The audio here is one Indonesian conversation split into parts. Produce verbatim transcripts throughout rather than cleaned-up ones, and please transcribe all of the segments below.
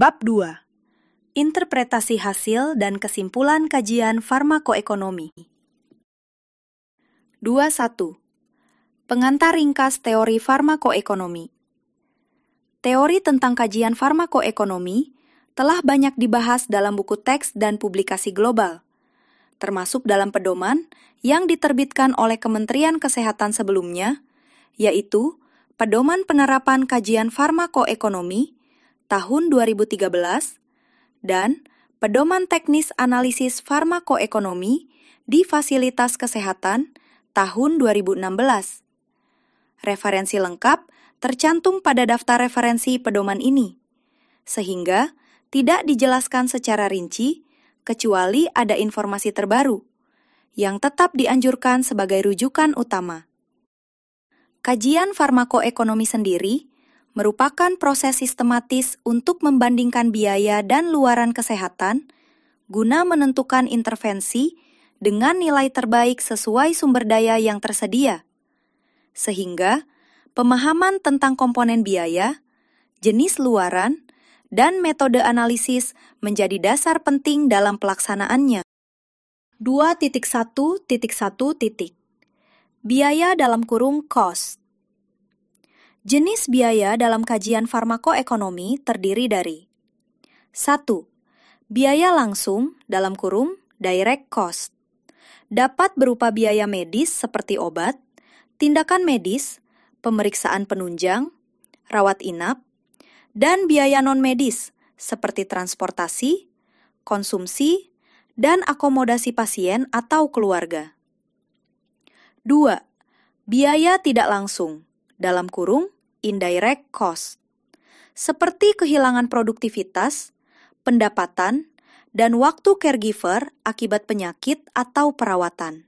Bab dua. Interpretasi hasil dan kesimpulan kajian farmakoekonomi. dua titik satu. Pengantar ringkas teori farmakoekonomi. Teori tentang kajian farmakoekonomi telah banyak dibahas dalam buku teks dan publikasi global, termasuk dalam pedoman yang diterbitkan oleh Kementerian Kesehatan sebelumnya, yaitu Pedoman Penerapan Kajian Farmakoekonomi tahun dua ribu tiga belas dan Pedoman Teknis Analisis Farmakoekonomi di Fasilitas Kesehatan tahun dua ribu enam belas. Referensi lengkap tercantum pada daftar referensi pedoman ini, sehingga tidak dijelaskan secara rinci kecuali ada informasi terbaru yang tetap dianjurkan sebagai rujukan utama. Kajian farmakoekonomi sendiri merupakan proses sistematis untuk membandingkan biaya dan luaran kesehatan guna menentukan intervensi dengan nilai terbaik sesuai sumber daya yang tersedia, sehingga pemahaman tentang komponen biaya, jenis luaran, dan metode analisis menjadi dasar penting dalam pelaksanaannya. dua titik satu titik satu. Biaya dalam kurung cost. Jenis biaya dalam kajian farmakoekonomi terdiri dari satu. Biaya langsung dalam kurung direct cost. Dapat berupa biaya medis seperti obat, tindakan medis, pemeriksaan penunjang, rawat inap, dan biaya non-medis seperti transportasi, konsumsi, dan akomodasi pasien atau keluarga. dua. Biaya tidak langsung dalam kurung indirect cost, seperti kehilangan produktivitas, pendapatan, dan waktu caregiver akibat penyakit atau perawatan.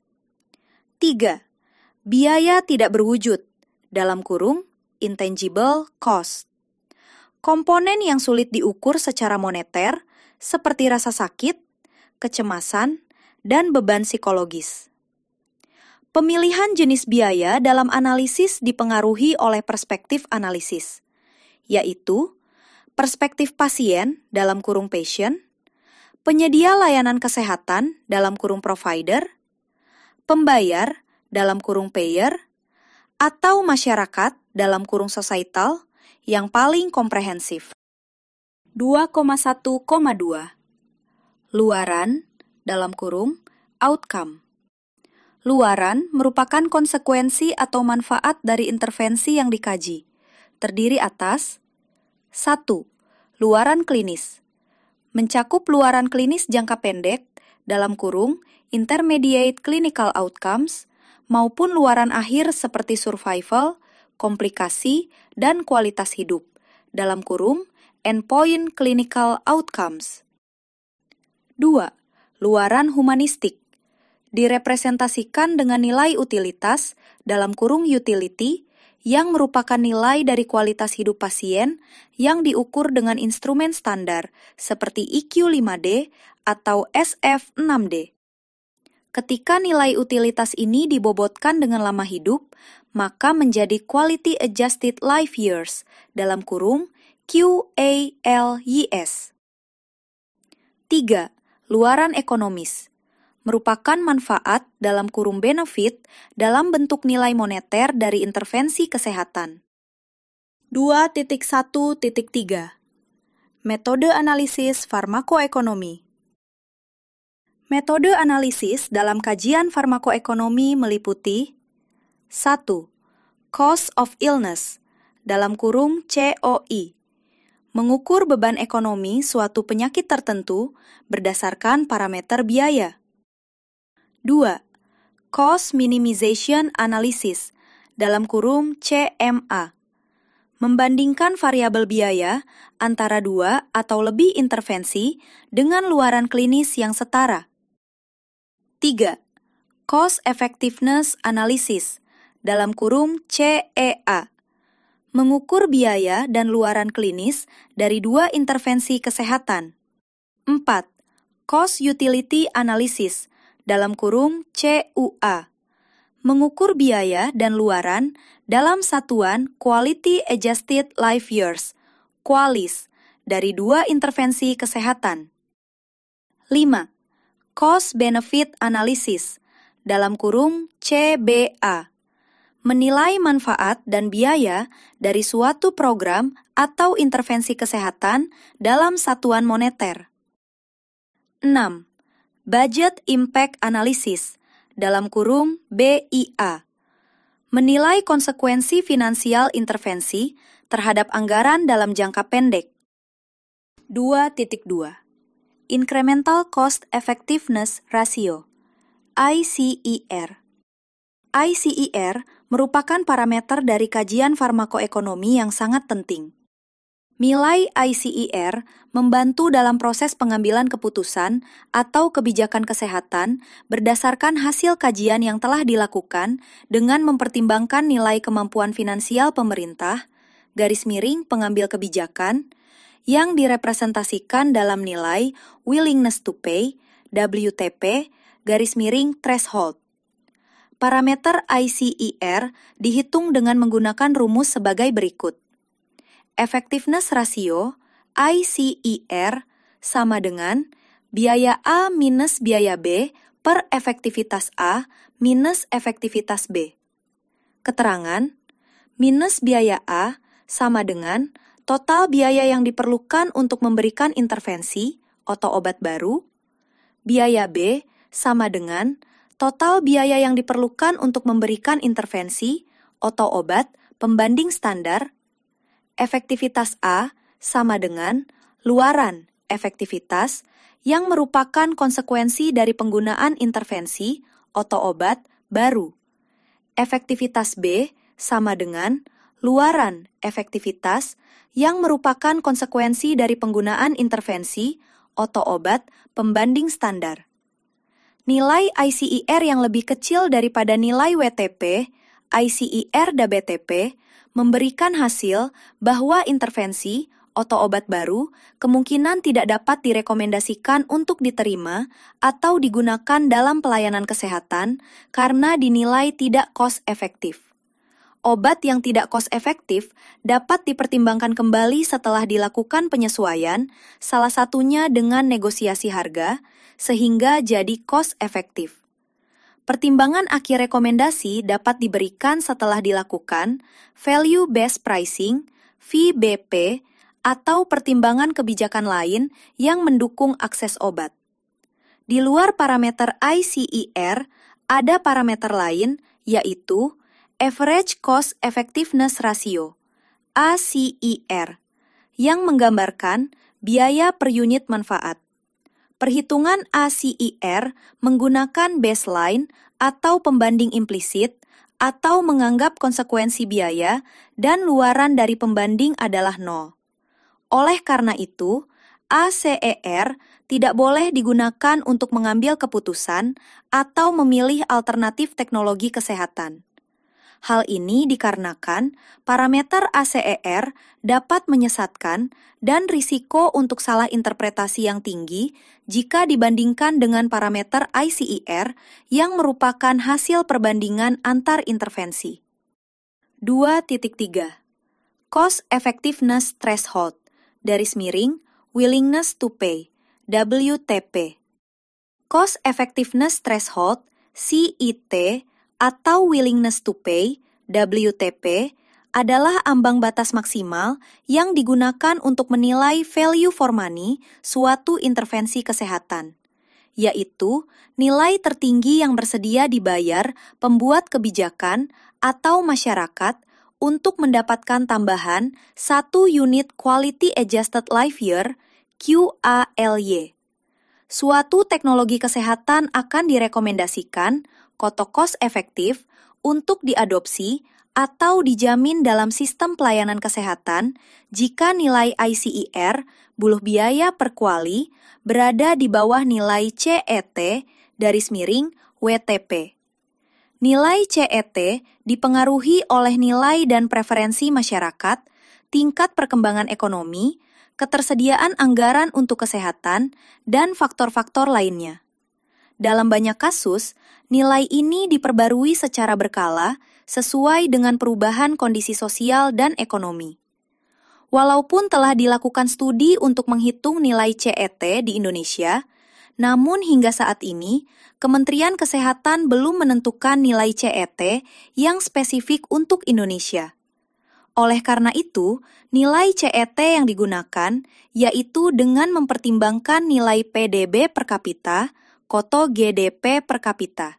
tiga. Biaya tidak berwujud dalam kurung intangible cost, komponen yang sulit diukur secara moneter seperti rasa sakit, kecemasan, dan beban psikologis. Pemilihan jenis biaya dalam analisis dipengaruhi oleh perspektif analisis, yaitu perspektif pasien dalam kurung patient, penyedia layanan kesehatan dalam kurung provider, pembayar dalam kurung payer, atau masyarakat dalam kurung societal yang paling komprehensif. dua koma satu koma dua. Luaran dalam kurung outcome. Luaran merupakan konsekuensi atau manfaat dari intervensi yang dikaji, terdiri atas satu. Luaran klinis. Mencakup luaran klinis jangka pendek dalam kurung intermediate clinical outcomes maupun luaran akhir seperti survival, komplikasi, dan kualitas hidup dalam kurung endpoint clinical outcomes. dua. Luaran humanistik. Direpresentasikan dengan nilai utilitas dalam kurung utility yang merupakan nilai dari kualitas hidup pasien yang diukur dengan instrumen standar seperti I Q lima D atau S F enam D. Ketika nilai utilitas ini dibobotkan dengan lama hidup, maka menjadi Quality Adjusted Life Years dalam kurung Q A L Y S. tiga. Luaran ekonomis. Merupakan manfaat dalam kurung benefit dalam bentuk nilai moneter dari intervensi kesehatan. dua titik satu titik tiga. Metode analisis farmakoekonomi. Metode analisis dalam kajian farmakoekonomi meliputi satu. Cost of illness dalam kurung C O I. Mengukur beban ekonomi suatu penyakit tertentu berdasarkan parameter biaya. dua. Cost minimization analysis dalam kurung C M A. Membandingkan variabel biaya antara dua atau lebih intervensi dengan luaran klinis yang setara. tiga. Cost effectiveness analysis dalam kurung C E A. Mengukur biaya dan luaran klinis dari dua intervensi kesehatan. empat. Cost utility analysis dalam kurung C U A. Mengukur biaya dan luaran dalam satuan Quality Adjusted Life Years, QALYS, dari dua intervensi kesehatan. lima. Cost Benefit Analysis, dalam kurung C B A. Menilai manfaat dan biaya dari suatu program atau intervensi kesehatan dalam satuan moneter. enam. Budget Impact Analysis, dalam kurung B I A. Menilai konsekuensi finansial intervensi terhadap anggaran dalam jangka pendek. dua titik dua. Incremental Cost Effectiveness Ratio, I C E R. I C E R merupakan parameter dari kajian farmakoekonomi yang sangat penting. Nilai I C E R membantu dalam proses pengambilan keputusan atau kebijakan kesehatan berdasarkan hasil kajian yang telah dilakukan dengan mempertimbangkan nilai kemampuan finansial pemerintah, garis miring pengambil kebijakan, yang direpresentasikan dalam nilai willingness to pay, W T P, garis miring threshold. Parameter I C E R dihitung dengan menggunakan rumus sebagai berikut. Effectiveness ratio, I C E R, sama dengan biaya A minus biaya B per efektivitas A minus efektivitas B. Keterangan, minus biaya A sama dengan total biaya yang diperlukan untuk memberikan intervensi atau obat baru. Biaya B sama dengan total biaya yang diperlukan untuk memberikan intervensi atau obat pembanding standar. Efektivitas A sama dengan luaran efektivitas yang merupakan konsekuensi dari penggunaan intervensi atau obat baru. Efektivitas B sama dengan luaran efektivitas yang merupakan konsekuensi dari penggunaan intervensi atau obat pembanding standar. Nilai I C E R yang lebih kecil daripada nilai W T P, I C E R dan B T P, memberikan hasil bahwa intervensi atau obat baru kemungkinan tidak dapat direkomendasikan untuk diterima atau digunakan dalam pelayanan kesehatan karena dinilai tidak cost efektif. Obat yang tidak cost efektif dapat dipertimbangkan kembali setelah dilakukan penyesuaian, salah satunya dengan negosiasi harga, sehingga jadi cost efektif. Pertimbangan akhir rekomendasi dapat diberikan setelah dilakukan value-based pricing, V B P, atau pertimbangan kebijakan lain yang mendukung akses obat. Di luar parameter I C E R, ada parameter lain, yaitu Average Cost Effectiveness Ratio, A C E R, yang menggambarkan biaya per unit manfaat. Perhitungan A C E R menggunakan baseline atau pembanding implisit atau menganggap konsekuensi biaya dan luaran dari pembanding adalah nol. Oleh karena itu, A C E R tidak boleh digunakan untuk mengambil keputusan atau memilih alternatif teknologi kesehatan. Hal ini dikarenakan parameter A C E R dapat menyesatkan dan risiko untuk salah interpretasi yang tinggi jika dibandingkan dengan parameter I C E R yang merupakan hasil perbandingan antar intervensi. dua titik tiga. Cost Effectiveness Threshold, garis miring, willingness to pay, W T P. Cost Effectiveness Threshold, C I T, atau willingness to pay, W T P, adalah ambang batas maksimal yang digunakan untuk menilai value for money suatu intervensi kesehatan, yaitu nilai tertinggi yang bersedia dibayar pembuat kebijakan atau masyarakat untuk mendapatkan tambahan satu unit Quality Adjusted Life Year, Q A L Y. Suatu teknologi kesehatan akan direkomendasikan atau cost efektif untuk diadopsi atau dijamin dalam sistem pelayanan kesehatan jika nilai I C E R, buluh biaya per kuali, berada di bawah nilai C E T, garis miring, W T P. Nilai C E T dipengaruhi oleh nilai dan preferensi masyarakat, tingkat perkembangan ekonomi, ketersediaan anggaran untuk kesehatan, dan faktor-faktor lainnya. Dalam banyak kasus, nilai ini diperbarui secara berkala sesuai dengan perubahan kondisi sosial dan ekonomi. Walaupun telah dilakukan studi untuk menghitung nilai C E T di Indonesia, namun hingga saat ini, Kementerian Kesehatan belum menentukan nilai C E T yang spesifik untuk Indonesia. Oleh karena itu, nilai C E T yang digunakan yaitu dengan mempertimbangkan nilai P D B per kapita, koto G D P per kapita.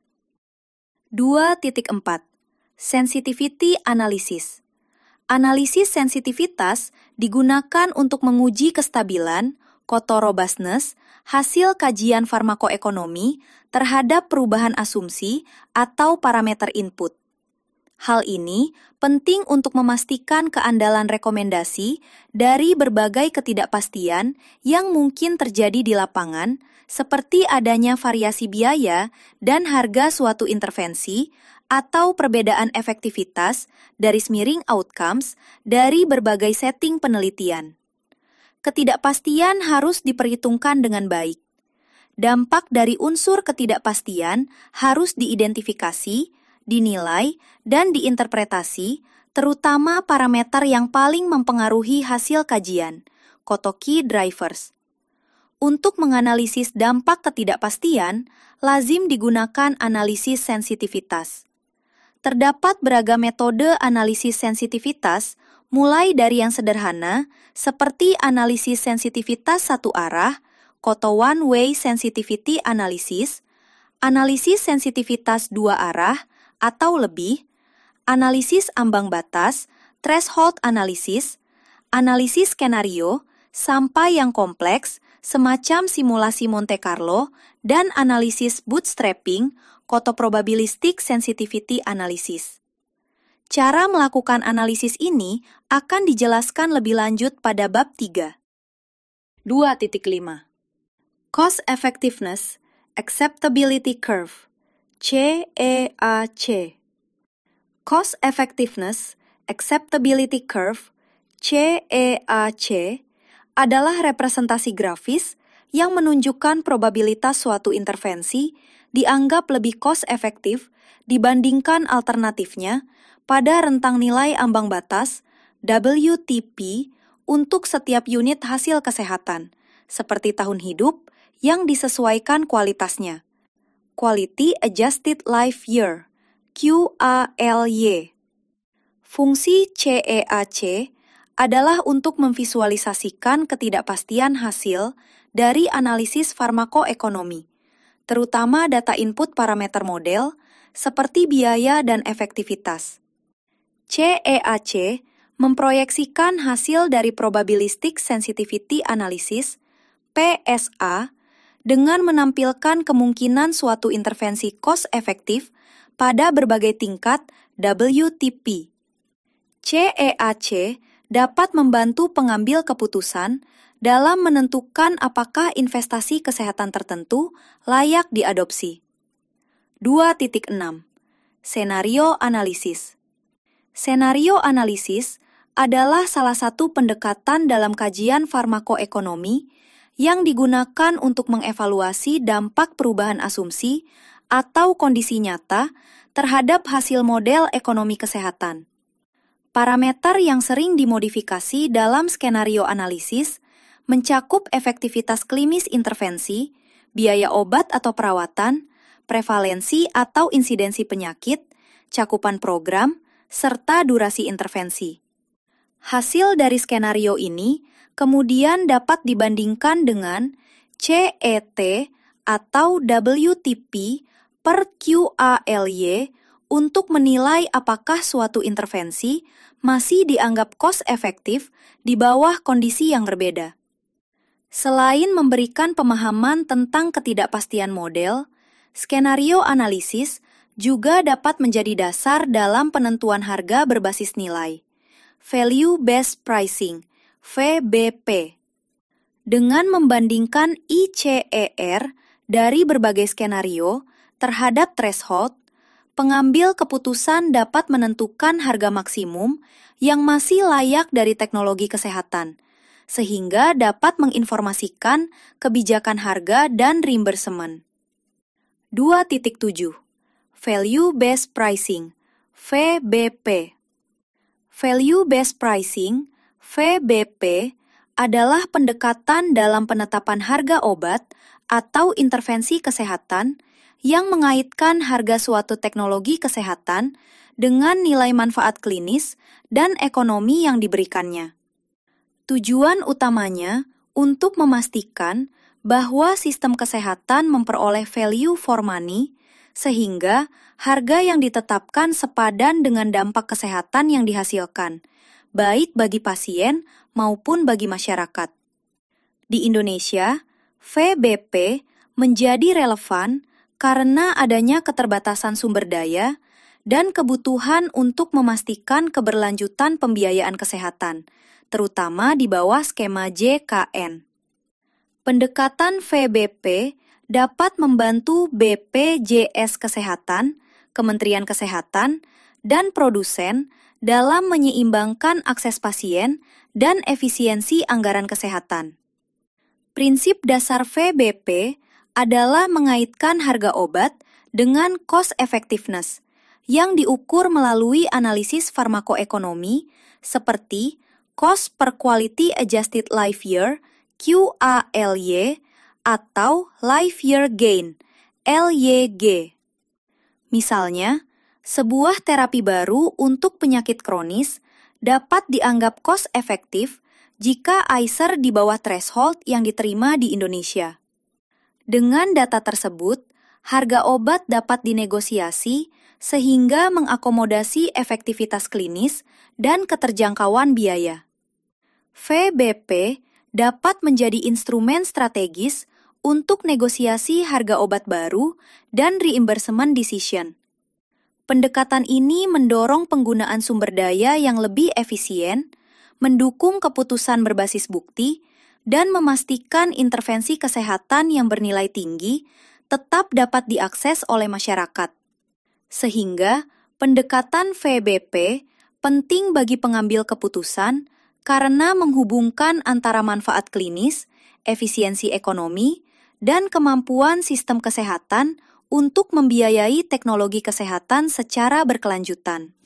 dua titik empat. Sensitivity Analysis. Analisis sensitivitas digunakan untuk menguji kestabilan, koto robustness, hasil kajian farmakoekonomi terhadap perubahan asumsi atau parameter input. Hal ini penting untuk memastikan keandalan rekomendasi dari berbagai ketidakpastian yang mungkin terjadi di lapangan, seperti adanya variasi biaya dan harga suatu intervensi, atau perbedaan efektivitas, garis miring outcomes, dari berbagai setting penelitian. Ketidakpastian harus diperhitungkan dengan baik. Dampak dari unsur ketidakpastian harus diidentifikasi, dinilai, dan diinterpretasi, terutama parameter yang paling mempengaruhi hasil kajian, koto key drivers. Untuk menganalisis dampak ketidakpastian, lazim digunakan analisis sensitivitas. Terdapat beragam metode analisis sensitivitas, mulai dari yang sederhana, seperti analisis sensitivitas satu arah, koto one-way sensitivity analysis, analisis sensitivitas dua arah, atau lebih, analisis ambang batas, threshold analysis, analisis skenario, sampai yang kompleks, semacam simulasi Monte Carlo, dan analisis bootstrapping, koto probabilistic sensitivity analysis. Cara melakukan analisis ini akan dijelaskan lebih lanjut pada bab tiga. dua titik lima. Cost Effectiveness Acceptability Curve, C E A C. Cost Effectiveness Acceptability Curve, C E A C, adalah representasi grafis yang menunjukkan probabilitas suatu intervensi dianggap lebih cost efektif dibandingkan alternatifnya pada rentang nilai ambang batas W T P untuk setiap unit hasil kesehatan, seperti tahun hidup yang disesuaikan kualitasnya. Quality Adjusted Life Year, Q A L Y. Fungsi C E A C adalah untuk memvisualisasikan ketidakpastian hasil dari analisis farmakoekonomi, terutama data input parameter model, seperti biaya dan efektivitas. C E A C memproyeksikan hasil dari Probabilistic Sensitivity Analysis, P S A, dengan menampilkan kemungkinan suatu intervensi cost efektif pada berbagai tingkat W T P. C E A C dapat membantu pengambil keputusan dalam menentukan apakah investasi kesehatan tertentu layak diadopsi. dua titik enam. Senario Analisis. Senario analisis adalah salah satu pendekatan dalam kajian farmakoekonomi yang digunakan untuk mengevaluasi dampak perubahan asumsi atau kondisi nyata terhadap hasil model ekonomi kesehatan. Parameter yang sering dimodifikasi dalam skenario analisis mencakup efektivitas klinis intervensi, biaya obat atau perawatan, prevalensi atau insidensi penyakit, cakupan program, serta durasi intervensi. Hasil dari skenario ini kemudian dapat dibandingkan dengan C E T atau W T P per Q A L Y untuk menilai apakah suatu intervensi masih dianggap cost efektif di bawah kondisi yang berbeda. Selain memberikan pemahaman tentang ketidakpastian model, skenario analisis juga dapat menjadi dasar dalam penentuan harga berbasis nilai, Value Based Pricing, V B P. Dengan membandingkan I C E R dari berbagai skenario terhadap threshold, pengambil keputusan dapat menentukan harga maksimum yang masih layak dari teknologi kesehatan, sehingga dapat menginformasikan kebijakan harga dan reimbursement. dua titik tujuh. Value Based Pricing, V B P. Value Based Pricing, V B P adalah pendekatan dalam penetapan harga obat atau intervensi kesehatan yang mengaitkan harga suatu teknologi kesehatan dengan nilai manfaat klinis dan ekonomi yang diberikannya. Tujuan utamanya untuk memastikan bahwa sistem kesehatan memperoleh value for money, sehingga harga yang ditetapkan sepadan dengan dampak kesehatan yang dihasilkan, baik bagi pasien maupun bagi masyarakat. Di Indonesia, V B P menjadi relevan karena adanya keterbatasan sumber daya dan kebutuhan untuk memastikan keberlanjutan pembiayaan kesehatan, terutama di bawah skema J K N. Pendekatan V B P dapat membantu B P J S Kesehatan, Kementerian Kesehatan, dan produsen dalam menyeimbangkan akses pasien dan efisiensi anggaran kesehatan. Prinsip dasar V B P adalah mengaitkan harga obat dengan cost effectiveness yang diukur melalui analisis farmakoekonomi seperti Cost per Quality Adjusted Life Year Q A L Y atau Life Year Gain L Y G. Misalnya, sebuah terapi baru untuk penyakit kronis dapat dianggap cost efektif jika I C E R di bawah threshold yang diterima di Indonesia. Dengan data tersebut, harga obat dapat dinegosiasi sehingga mengakomodasi efektivitas klinis dan keterjangkauan biaya. V B P dapat menjadi instrumen strategis untuk negosiasi harga obat baru dan reimbursement decision. Pendekatan ini mendorong penggunaan sumber daya yang lebih efisien, mendukung keputusan berbasis bukti, dan memastikan intervensi kesehatan yang bernilai tinggi tetap dapat diakses oleh masyarakat. Sehingga, pendekatan V B P penting bagi pengambil keputusan karena menghubungkan antara manfaat klinis, efisiensi ekonomi, dan kemampuan sistem kesehatan untuk membiayai teknologi kesehatan secara berkelanjutan.